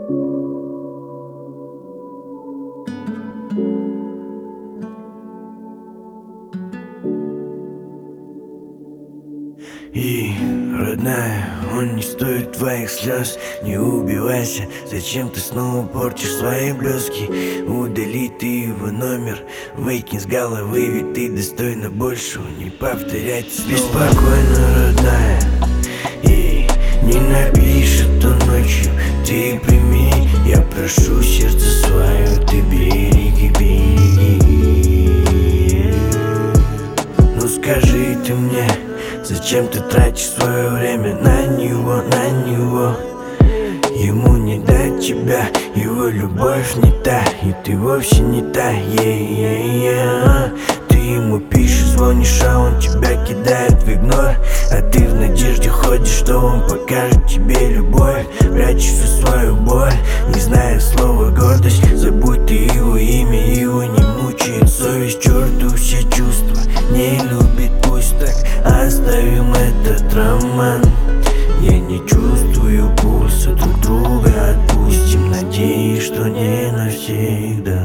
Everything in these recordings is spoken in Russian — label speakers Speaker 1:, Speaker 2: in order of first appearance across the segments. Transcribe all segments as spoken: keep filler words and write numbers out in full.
Speaker 1: И, родная, он не стоит твоих слез. Не убивайся, зачем ты снова портишь свои блески? Удали ты его номер, выкинь с головы, ведь ты достойна большего. Не повторять снова. Спи спокойно, родная, и не напишет он ночью. Ты прими, я прошу, сердце свое, ты береги, береги. Ну скажи ты мне, зачем ты тратишь свое время на него, на него? Ему не дать тебя, его любовь не та, и ты вовсе не та, е-е-е. Ты ему пишешь, звонишь, а он тебя кидает в игнор. А ты в надежде ходишь, что он покажет тебе любовь. Прячешь всю свою боль, не зная слова гордость. Забудь ты его имя, его не мучает совесть. Черту все чувства, не любит, пусть так. Оставим этот роман. Я не чувствую пульса друг друга. Отпустим, надеюсь, что не навсегда.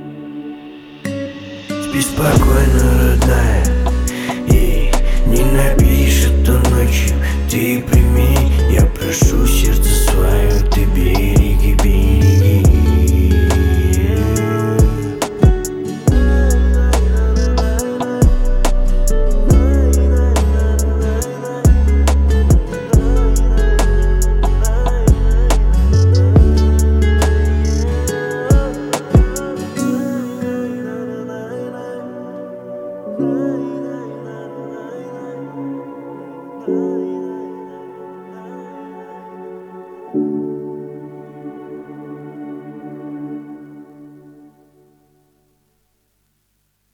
Speaker 1: Спи спокойно, родная, и не напишет он ночью. Ты прими, я прошу,